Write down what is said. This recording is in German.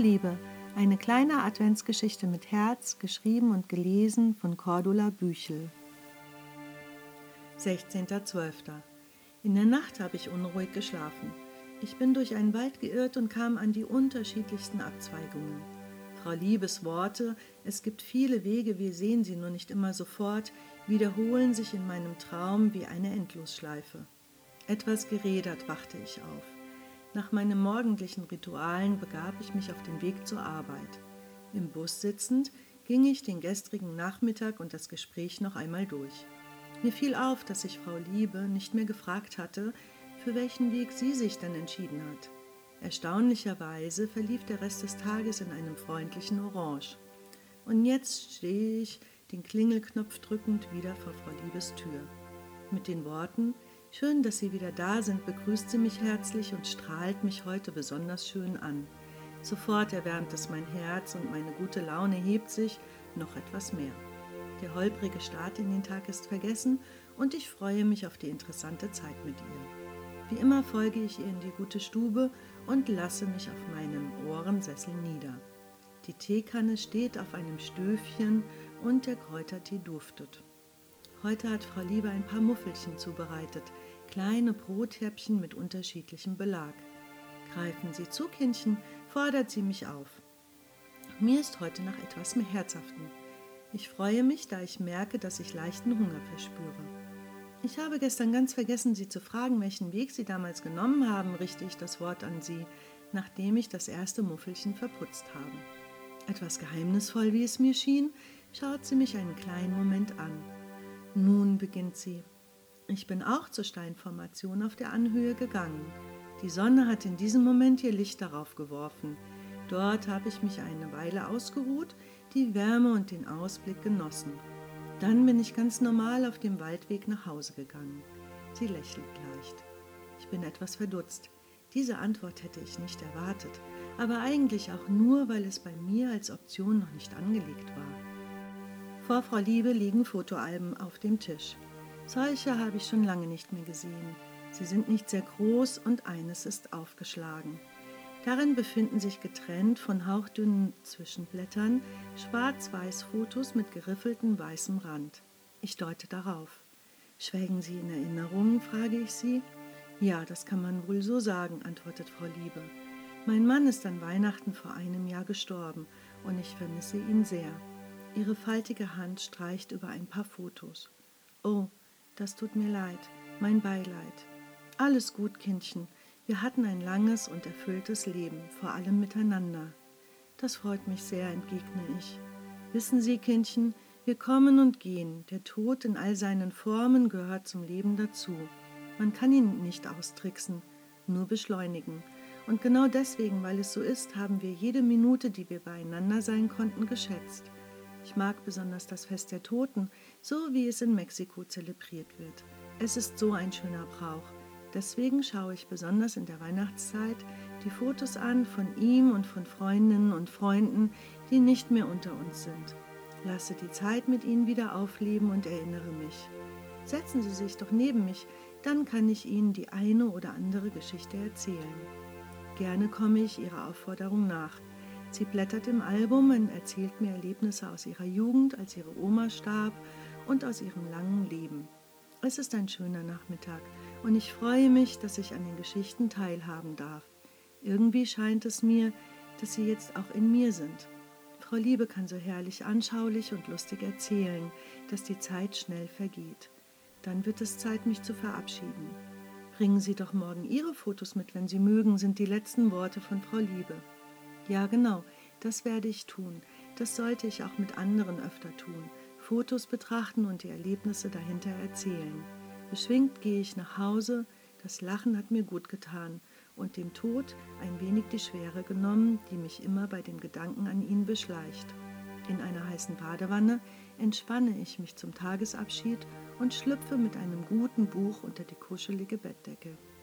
Liebe, eine kleine Adventsgeschichte mit Herz, geschrieben und gelesen von Cordula Büchel. 16.12. In der Nacht habe ich unruhig geschlafen. Ich bin durch einen Wald geirrt und kam an die unterschiedlichsten Abzweigungen. Frau Liebes Worte, es gibt viele Wege, wir sehen sie nur nicht immer sofort, wiederholen sich in meinem Traum wie eine Endlosschleife. Etwas gerädert wachte ich auf. Nach meinen morgendlichen Ritualen begab ich mich auf den Weg zur Arbeit. Im Bus sitzend ging ich den gestrigen Nachmittag und das Gespräch noch einmal durch. Mir fiel auf, dass ich Frau Liebe nicht mehr gefragt hatte, für welchen Weg sie sich denn entschieden hat. Erstaunlicherweise verlief der Rest des Tages in einem freundlichen Orange. Und jetzt stehe ich, den Klingelknopf drückend, wieder vor Frau Liebes Tür. Mit den Worten: »Schön, dass Sie wieder da sind«, begrüßt sie mich herzlich und strahlt mich heute besonders schön an. Sofort erwärmt es mein Herz und meine gute Laune hebt sich noch etwas mehr. Der holprige Start in den Tag ist vergessen und ich freue mich auf die interessante Zeit mit ihr. Wie immer folge ich ihr in die gute Stube und lasse mich auf meinem Ohrensessel nieder. Die Teekanne steht auf einem Stöfchen und der Kräutertee duftet. Heute hat Frau Liebe ein paar Muffelchen zubereitet, kleine Brothäppchen mit unterschiedlichem Belag. »Greifen Sie zu, Kindchen«, fordert sie mich auf. Mir ist heute nach etwas mehr Herzhaftem. Ich freue mich, da ich merke, dass ich leichten Hunger verspüre. »Ich habe gestern ganz vergessen, Sie zu fragen, welchen Weg Sie damals genommen haben«, richte ich das Wort an sie, nachdem ich das erste Muffelchen verputzt habe. Etwas geheimnisvoll, wie es mir schien, schaut sie mich einen kleinen Moment an. »Nun«, beginnt sie, »ich bin auch zur Steinformation auf der Anhöhe gegangen. Die Sonne hat in diesem Moment ihr Licht darauf geworfen. Dort habe ich mich eine Weile ausgeruht, die Wärme und den Ausblick genossen. Dann bin ich ganz normal auf dem Waldweg nach Hause gegangen.« Sie lächelt leicht. Ich bin etwas verdutzt. Diese Antwort hätte ich nicht erwartet, aber eigentlich auch nur, weil es bei mir als Option noch nicht angelegt war. Vor Frau Liebe liegen Fotoalben auf dem Tisch. Solche habe ich schon lange nicht mehr gesehen. Sie sind nicht sehr groß und eines ist aufgeschlagen. Darin befinden sich getrennt von hauchdünnen Zwischenblättern Schwarz-Weiß-Fotos mit geriffeltem weißem Rand. Ich deute darauf. »Schwelgen Sie in Erinnerungen?«, frage ich sie. »Ja, das kann man wohl so sagen«, antwortet Frau Liebe. »Mein Mann ist an Weihnachten vor einem Jahr gestorben und ich vermisse ihn sehr.« Ihre faltige Hand streicht über ein paar Fotos. »Oh, das tut mir leid, mein Beileid.« »Alles gut, Kindchen. Wir hatten ein langes und erfülltes Leben, vor allem miteinander.« »Das freut mich sehr«, entgegne ich. »Wissen Sie, Kindchen, wir kommen und gehen. Der Tod in all seinen Formen gehört zum Leben dazu. Man kann ihn nicht austricksen, nur beschleunigen. Und genau deswegen, weil es so ist, haben wir jede Minute, die wir beieinander sein konnten, geschätzt. Ich mag besonders das Fest der Toten, so wie es in Mexiko zelebriert wird. Es ist so ein schöner Brauch. Deswegen schaue ich besonders in der Weihnachtszeit die Fotos an von ihm und von Freundinnen und Freunden, die nicht mehr unter uns sind. Lasse die Zeit mit ihnen wieder aufleben und erinnere mich. Setzen Sie sich doch neben mich, dann kann ich Ihnen die eine oder andere Geschichte erzählen.« Gerne komme ich ihrer Aufforderung nach. Sie blättert im Album und erzählt mir Erlebnisse aus ihrer Jugend, als ihre Oma starb, und aus ihrem langen Leben. Es ist ein schöner Nachmittag und ich freue mich, dass ich an den Geschichten teilhaben darf. Irgendwie scheint es mir, dass sie jetzt auch in mir sind. Frau Liebe kann so herrlich anschaulich und lustig erzählen, dass die Zeit schnell vergeht. Dann wird es Zeit, mich zu verabschieden. »Bringen Sie doch morgen Ihre Fotos mit, wenn Sie mögen«, sind die letzten Worte von Frau Liebe. Ja, genau, das werde ich tun. Das sollte ich auch mit anderen öfter tun. Fotos betrachten und die Erlebnisse dahinter erzählen. Beschwingt gehe ich nach Hause, das Lachen hat mir gut getan und dem Tod ein wenig die Schwere genommen, die mich immer bei dem Gedanken an ihn beschleicht. In einer heißen Badewanne entspanne ich mich zum Tagesabschied und schlüpfe mit einem guten Buch unter die kuschelige Bettdecke.